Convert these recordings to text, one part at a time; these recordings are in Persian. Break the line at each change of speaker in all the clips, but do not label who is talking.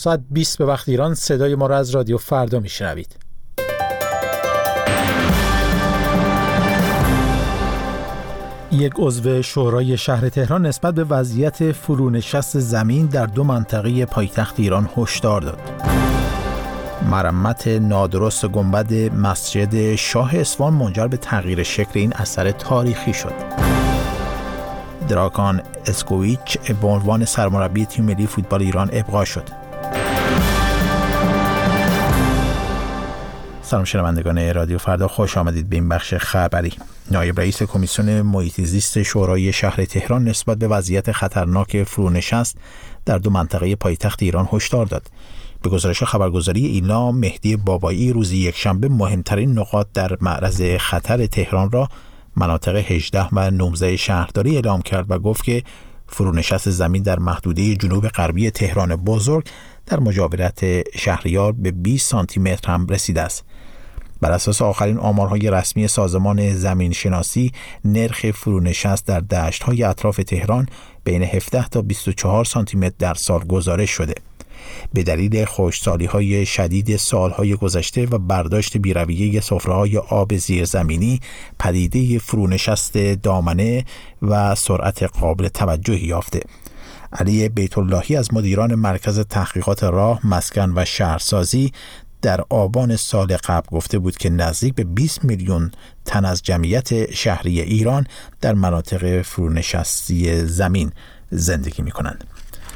ساعت 20 به وقت ایران صدای ما را از رادیو فردا میشنوید. یک عضو شورای شهر تهران نسبت به وضعیت فرونشست زمین در 2 منطقه پایتخت ایران هشدار داد. مرمت نادرست گنبد مسجد شاه اصفهان منجر به تغییر شکل این اثر تاریخی شد. دراگان اسکوویچ به عنوان سرمربی تیم ملی فوتبال ایران ابقا شد. سلام شنوندگان رادیو فردا، خوش آمدید به این بخش خبری. نایب رئیس کمیسیون محیط زیست شورای شهر تهران نسبت به وضعیت خطرناک فرونشست در 2 منطقه پایتخت ایران هشدار داد. به گزارش خبرگزاری اینا، مهدی بابایی روز یکشنبه مهمترین نقاط در معرض خطر تهران را مناطق 18 و 19 شهرداری اعلام کرد و گفت که فرونشست زمین در محدوده جنوب غربی تهران بزرگ در مجاورت شهریار به 20 سانتی متر هم رسیده است. بر اساس آخرین آمارهای رسمی سازمان زمین شناسی، نرخ فرونشست در دشت‌های اطراف تهران بین 17 تا 24 سانتی متر در سال گزارش شده. به دلیل خشکسالی‌های شدید سالهای گذشته و برداشت بی‌رویه سفره‌های آب زیرزمینی، پدیده فرونشست دامنه و سرعت قابل توجهی یافته. علی بیت اللهی از مدیران مرکز تحقیقات راه، مسکن و شهرسازی در آبان سال قبل گفته بود که نزدیک به 20 میلیون تن از جمعیت شهری ایران در مناطق فرونشستی زمین زندگی می‌کنند.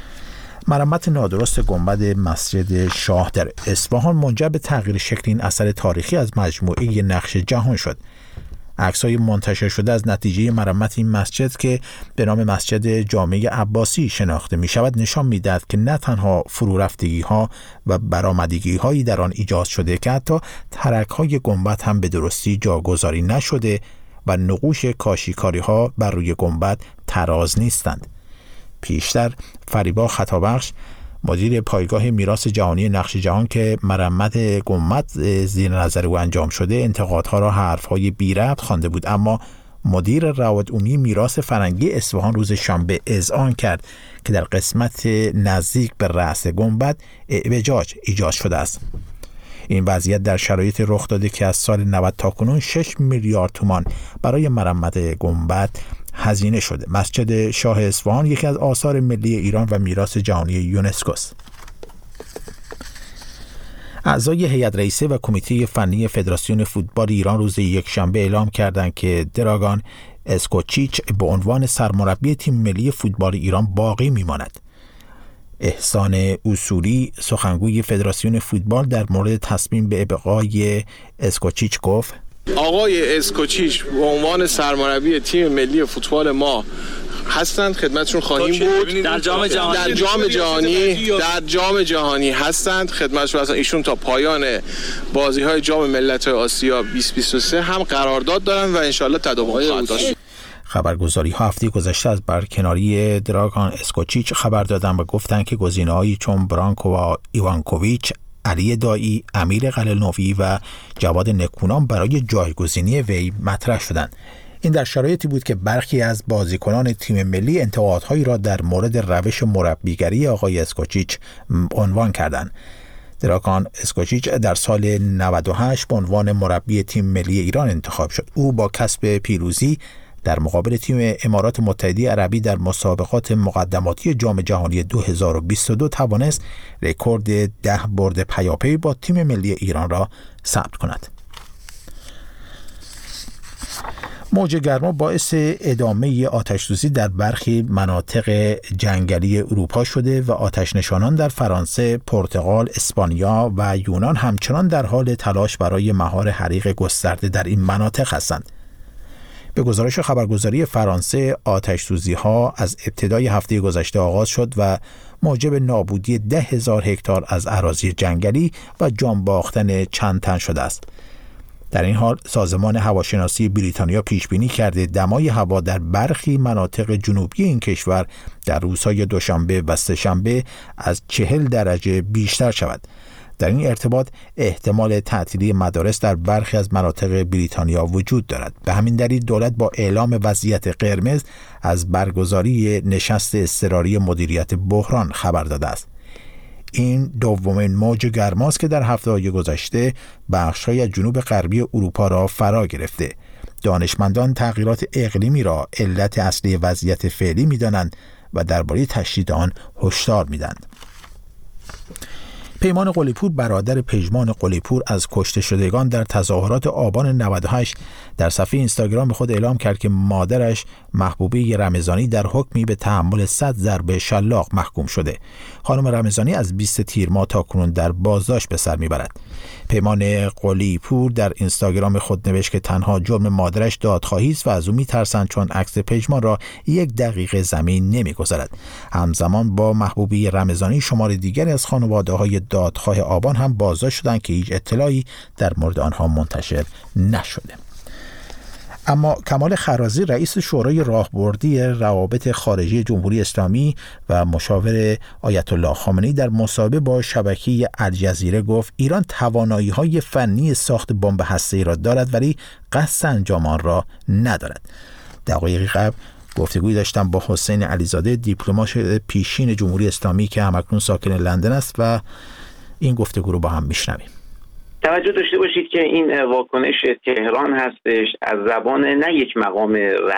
مرمت نادرست گنبد مسجد شاه در اصفهان منجر به تغییر شکل این اثر تاریخی از مجموعه نقش جهان شد. عکس‌های منتشر شده از نتیجه مرمت این مسجد که به نام مسجد جامع عباسی شناخته می‌شود نشان می‌دهد که نه تنها فرورفتگی‌ها و برآمدگی‌هایی در آن ایجاد شده که حتی ترک‌های گنبد هم به درستی جاگذاری نشده و نقوش کاشی‌کاری‌ها بر روی گنبد طراز نیستند. پیشتر فریبا خطابخش، مدیر پایگاه میراث جهانی نقش جهان که مرمت گنبد زیر نظر او انجام شده، انتقادها را حرفهای بی ربط خوانده بود، اما مدیر روابط عمومی میراث فرنگی اصفهان روز شنبه اذعان کرد که در قسمت نزدیک به رأس گنبد اعوجاج ایجاد شده است. این وضعیت در شرایط رخ داده که از سال 90 تا کنون 6 میلیارد تومان برای مرمت گنبد هزینه شده. مسجد شاه اصفهان یکی از آثار ملی ایران و میراث جهانی یونسکو است. اعضای هیئت رئیسه و کمیته فنی فدراسیون فوتبال ایران روز یکشنبه اعلام کردند که دراگان اسکوچیچ به عنوان سرمربی تیم ملی فوتبال ایران باقی میماند. احسان اصولی، سخنگوی فدراسیون فوتبال، در مورد تصمیم به ابقای اسکوچیچ گفت:
آقای اسکوچیچ به عنوان سرمربی تیم ملی فوتبال ما هستند، خدمتشون خواهیم بود. در جام جهانی هستند، خدمتشون هستند. ایشون تا پایان بازی‌های جام ملت‌های آسیا 2023 هم قرارداد دارن و انشالله تداوم خواهد داشت.
خبرگزاری ها هفته گذشته از برکناری دراگان اسکوچیچ خبر دادن و گفتند که گزینه‌هایی چون برانکو ایوانکوویچ، علی دایی، امیر قلعه‌نویی و جواد نکونام برای جایگزینی وی مطرح شدند. این در شرایطی بود که برخی از بازیکنان تیم ملی انتقادهایی را در مورد روش مربیگری آقای اسکوچیچ عنوان کردند. دراگان اسکوچیچ در سال 98 به عنوان مربی تیم ملی ایران انتخاب شد. او با کسب پیروزی در مقابل تیم امارات متحده عربی در مسابقات مقدماتی جام جهانی 2022 توانست رکورد 10 برد پیاپی با تیم ملی ایران را ثبت کند. موج گرما باعث ادامه آتش‌سوزی در برخی مناطق جنگلی اروپا شده و آتش‌نشانان در فرانسه، پرتغال، اسپانیا و یونان همچنان در حال تلاش برای مهار حریق گسترده در این مناطق هستند. به گزارش خبرگزاری فرانسه، آتش‌سوزی‌ها از ابتدای هفته گذشته آغاز شد و موجب نابودی 10,000 هکتار از اراضی جنگلی و جان باختن چند تن شده است. در این حال سازمان هواشناسی بریتانیا پیش بینی کرده دمای هوا در برخی مناطق جنوبی این کشور در روزهای دوشنبه و سه‌شنبه از 40 درجه بیشتر شود. در این ارتباط احتمال تعطیلی مدارس در برخی از مناطق بریتانیا وجود دارد. به همین دلیل دولت با اعلام وضعیت قرمز از برگزاری نشست اضطراری مدیریت بحران خبر داده است. این دومین موج گرماست که در هفته‌های گذشته بخش‌های از جنوب غربی اروپا را فرا گرفته. دانشمندان تغییرات اقلیمی را علت اصلی وضعیت فعلی می‌دانند و درباره تشدید آن هشدار می‌دهند. پیمان قلی‌پور برادر پژمان قلی‌پور از کشته شدگان در تظاهرات آبان 98 در صفحه اینستاگرام خود اعلام کرد که مادرش محبوبه رمضانی در حکمی به تحمل 100 ضربه شلاق محکوم شده. خانم رمضانی از 20 تیر ماه تاکنون در بازداشت به سر میبرد. پیمان قلی‌پور در اینستاگرام خود نوشت که تنها جرم مادرش دادخواهی است و از او میترسند چون عکس پژمان را 1 دقیقه زمین نمیگذارد. همزمان با محبوبه رمضانی شمار دیگری از خانواده‌های دادخواه آبان هم بازداشت شدند که هیچ اطلاعی در مورد آنها منتشر نشده. اما کمال خرازی رئیس شورای راهبردی روابط خارجی جمهوری اسلامی و مشاور آیت الله خامنه‌ای در مصاحبه با شبکه الجزیره گفت ایران توانایی‌های فنی ساخت بمب هسته‌ای را دارد ولی قصد انجام آن را ندارد. دقایقی قبل گفتگویی داشتم با حسین علیزاده دیپلمات پیشین جمهوری اسلامی که همکنون ساکن لندن است و این گفتگو رو با هم میشنویم.
توجه داشته باشید که این واکنش تهران هستش از زبان نه یک مقام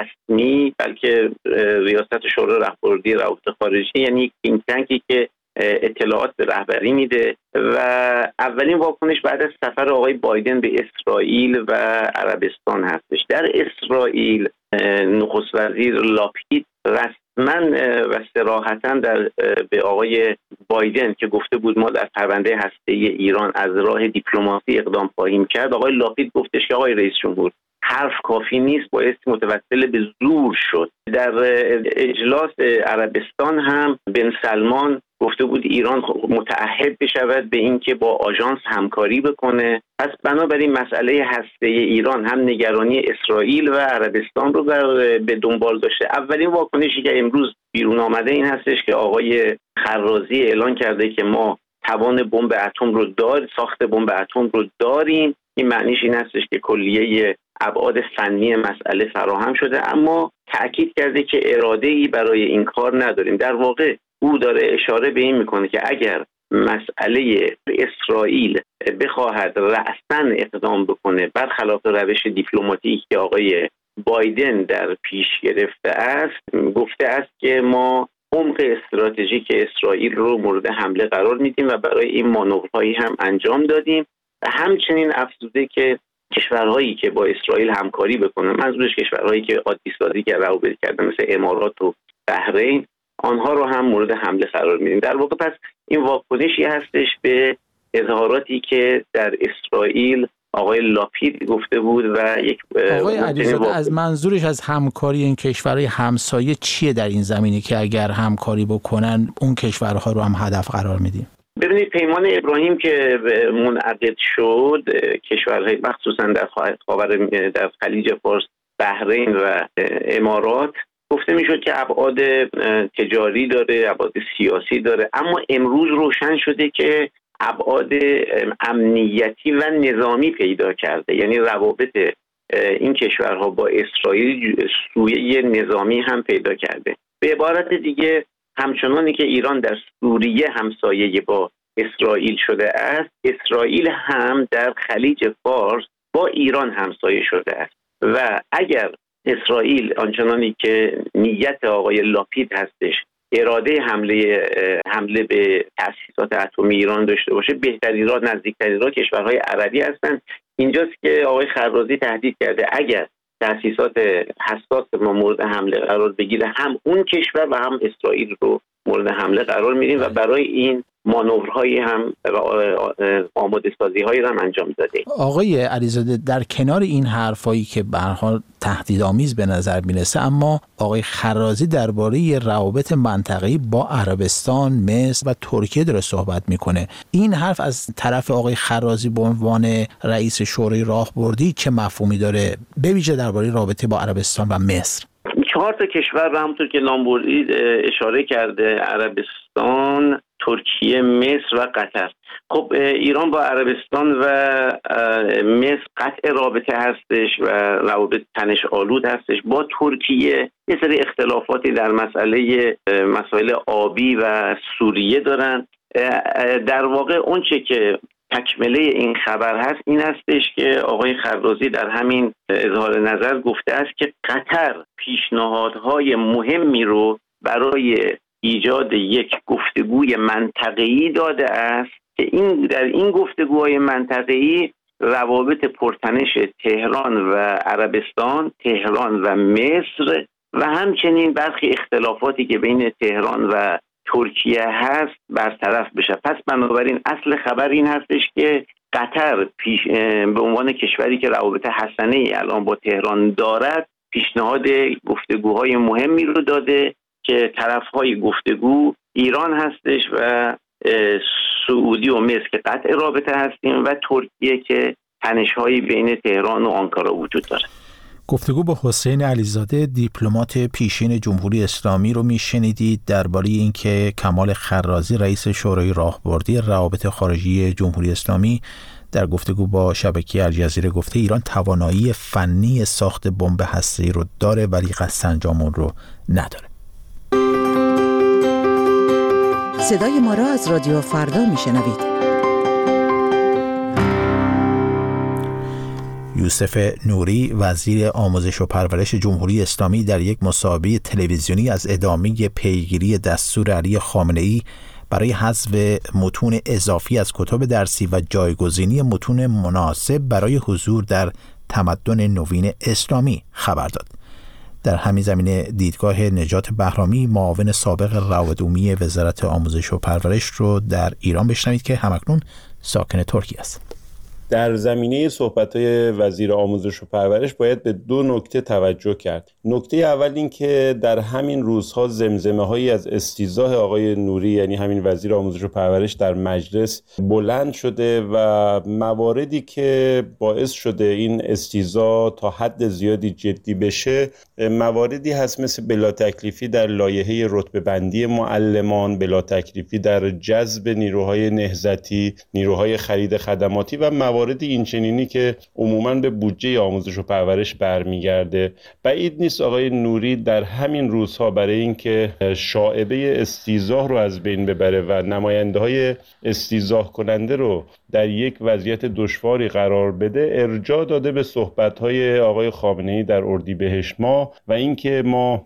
رسمی بلکه ریاست شورای راهبردی روابط خارجی، یعنی یک تینک تانکی که اطلاعات به رهبری میده و اولین واکنش بعد از سفر آقای بایدن به اسرائیل و عربستان هستش. در اسرائیل نخست وزیر لاپید رسما و صراحتا به آقای بایدن که گفته بود ما در پرونده هسته‌ای ایران از راه دیپلماسی اقدام خواهیم کرد، آقای لاپید گفتش که آقای رئیس جمهور حرف کافی نیست، باید متوسل به زور شد. در اجلاس عربستان هم بن سلمان گفته بود ایران متعهد بشود به اینکه با آژانس همکاری بکنه. پس بنابراین مسئله هسته‌ای ایران هم نگرانی اسرائیل و عربستان رو به دنبال داشته. اولین واکنشی که امروز بیرون آمده این هستش که آقای خرازی اعلان کرده که ما توان بمب اتم رو ساخت بمب اتم رو داریم. این معنیش این هستش که کلیه ابعاد فنی مسئله فراهم شده، اما تأکید کرده که اراده‌ای برای این کار نداریم. در واقع او داره اشاره به این میکنه که اگر مسئله اسرائیل بخواهد رأساً اقدام بکنه برخلاف روش دیپلماتیکی که آقای بایدن در پیش گرفته است، گفته است که ما عمق استراتژیک اسرائیل رو مورد حمله قرار میدیم و برای این مانورهایی هم انجام دادیم و همچنین افزوده که کشورهایی که با اسرائیل همکاری بکنن، منظورش کشورهایی که عادی سازی که روابط کردن مثل امارات و بحرین، آنها رو هم مورد حمله قرار میدیم. در واقع پس این واکنشی هستش به اظهاراتی که در اسرائیل آقای لاپید گفته بود و یک
آقای علیزاده از منظورش از همکاری این کشورهای همسایه چیه در این زمینه که اگر همکاری بکنن اون کشورها رو هم هدف قرار میدیم؟
ببینید پیمان ابراهیم که منعقد شد کشورهای مخصوصا در خلیج فارس، بحرین و امارات گفته میشد که ابعاد تجاری داره، ابعاد سیاسی داره، اما امروز روشن شده که ابعاد امنیتی و نظامی پیدا کرده. یعنی روابط این کشورها با اسرائیل سویه نظامی هم پیدا کرده. به عبارت دیگه همچنانی که ایران در سوریه همسایه با اسرائیل شده است، اسرائیل هم در خلیج فارس با ایران همسایه شده است و اگر اسرائیل آنچنانی که نیت آقای لاپید هستش اراده حمله به تأسیسات اتمی ایران داشته باشه، بهترین راه، نزدیکترین راه کشورهای عربی هستند. اینجاست که آقای خرازی تهدید کرده اگر تأسیسات حساس ما مورد حمله قرار بگیره هم اون کشور و هم اسرائیل رو مورد حمله قرار میدیم و برای این مانورهایی هم آماده سازی هایی هم انجام داده.
آقای علیزاده در کنار این حرفایی که به هر حال تهدیدآمیز به نظر میرسه، اما آقای خرازی درباره روابط منطقه‌ای با عربستان، مصر و ترکیه داره صحبت میکنه. این حرف از طرف آقای خرازی به عنوان رئیس شورای راهبردی چه مفهومی داره، به ویژه درباره رابطه با عربستان و مصر؟
4 کشور و همونطور که نام بردید اشاره کرده، عربستان، ترکیه، مصر و قطر. خب ایران با عربستان و مصر قطع رابطه هستش و روابط تنش آلود هستش. با ترکیه یه سری اختلافاتی در مسائل آبی و سوریه دارن. در واقع اون چه که تکمله این خبر هست این هستش که آقای خرازی در همین اظهار نظر گفته است که قطر پیشنهادهای مهمی رو برای ایجاد یک گفتگوی منطقه‌ای داده است که در این گفتگوهای منطقه‌ای روابط پرتنش تهران و عربستان، تهران و مصر و همچنین برخی اختلافاتی که بین تهران و ترکیه هست برطرف بشه. پس بنابراین اصل خبر این هستش که قطر به عنوان کشوری که روابط حسنه‌ای الان با تهران دارد پیشنهاد گفتگوهای مهمی رو داده که طرفهای گفتگو ایران هستش و سعودی و مصر که قطع رابطه هستیم و ترکیه که تنش‌هایی بین تهران و آنکارا وجود داره.
گفتگو با حسین علیزاده دیپلمات پیشین جمهوری اسلامی رو میشنیدید درباره اینکه کمال خرازی رئیس شورای راهبردی روابط خارجی جمهوری اسلامی در گفتگو با شبکه الجزیره گفته ایران توانایی فنی ساخت بمب هسته‌ای رو داره ولی قصد انجام اون رو نداره.
صدای ما را از رادیو فردا میشنوید.
یوسف نوری وزیر آموزش و پرورش جمهوری اسلامی در یک مصاحبه تلویزیونی از ادامه پیگیری دستور علی خامنه‌ای برای حذف متون اضافی از کتب درسی و جایگزینی متون مناسب برای حضور در تمدن نوین اسلامی خبر داد. در همین زمینه دیدگاه نجات بهرامی معاون سابق روابط عمومی وزارت آموزش و پرورش رو در ایران بشنوید که همکنون ساکن ترکیه است.
در زمینه صحبت‌های وزیر آموزش و پرورش باید به دو نکته توجه کرد. نکته اول این که در همین روزها زمزمه‌هایی از استیضاح آقای نوری یعنی همین وزیر آموزش و پرورش در مجلس بلند شده و مواردی که باعث شده این استیضاح تا حد زیادی جدی بشه مواردی هست مثل بلا تکلیفی در لایحه رتبه بندی معلمان، بلا تکلیفی در جذب نیروهای نهضتی، نیروهای خرید خدماتی و موارد اینچنینی که عموماً به بودجه آموزش و پرورش برمیگرده. بعید نیست آقای نوری در همین روزها برای اینکه شائبه استیضاح رو از بین ببره و نماینده‌های استیضاح کننده رو در یک وضعیت دشواری قرار بده ارجاع داده به صحبت‌های آقای خامنه‌ای در اردیبهشت ماه و اینکه ما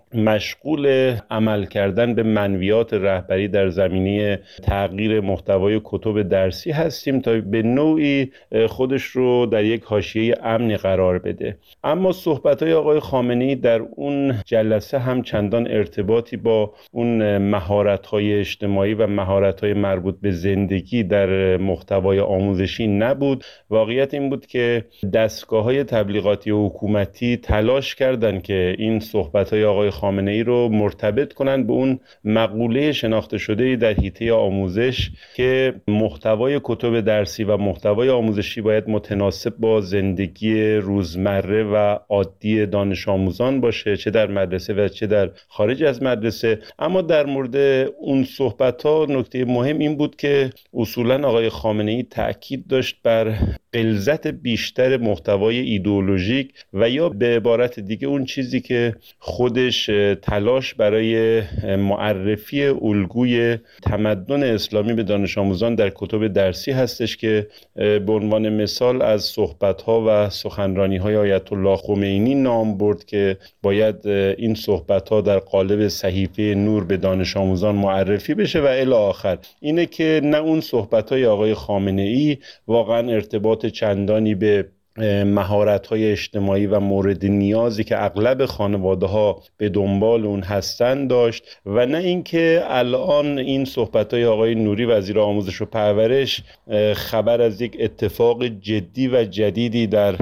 مشغول عمل کردن به منویات رهبری در زمینه تغییر محتوای کتب درسی هستیم تا به نوعی خودش رو در یک حاشیه امنی قرار بده. اما صحبت‌های آقای خامنه‌ای در اون جلسه هم چندان ارتباطی با اون مهارت‌های اجتماعی و مهارت‌های مربوط به زندگی در محتوای آموزشی نبود. واقعیت این بود که دستگاه‌های تبلیغاتی و حکومتی تلاش کردند که این صحبت‌های آقای خامنه‌ای رو مرتبط کنند به اون مقوله شناخته شده‌ای در حیطه آموزش که محتوای کتب درسی و محتوای آموزشی باید متناسب با زندگی روزمره و عادی دانش آموزان باشه، چه در مدرسه و چه در خارج از مدرسه. اما در مورد اون صحبت‌ها نکته مهم این بود که اصولاً آقای خامنه‌ای تأکید داشت بر غلظت بیشتر محتوای ایدئولوژیک و یا به عبارت دیگه اون چیزی که خودش تلاش برای معرفی الگوی تمدن اسلامی به دانش آموزان در کتب درسی هستش که به عنوان مثال از صحبت‌ها و سخنرانی‌های آیت الله خمینی نام برد که باید این صحبت‌ها در قالب صحیفه نور به دانش آموزان معرفی بشه و الی آخر. اینه که نه اون صحبت‌های آقای خامنه‌ای واقعا ارتباط چندانی به مهارت‌های اجتماعی و مورد نیازی که اغلب خانواده‌ها به دنبال اون هستن داشت و نه اینکه الان این صحبت‌های آقای نوری وزیر آموزش و پرورش خبر از یک اتفاق جدی و جدیدی در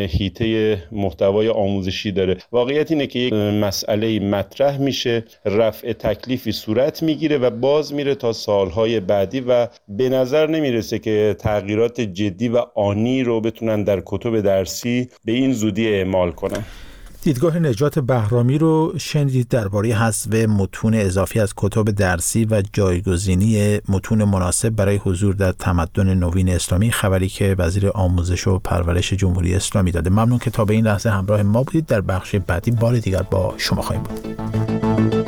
حیطه محتوای آموزشی داره. واقعیت اینه که یک مسئله مطرح میشه، رفع تکلیفی صورت میگیره و باز میره تا سالهای بعدی و به نظر نمیرسه که تغییرات جدی و آنی رو بتونن در کتب درسی به این زودی اعمال کنن.
دیدگاه نجات بهرامی رو شنیدید درباره حذف متون اضافی از کتب درسی و جایگزینی متون مناسب برای حضور در تمدن نوین اسلامی، خبری که وزیر آموزش و پرورش جمهوری اسلامی داده. ممنون که تا به این لحظه همراه ما بودید. در بخش بعدی بار دیگر با شما خواهیم بود.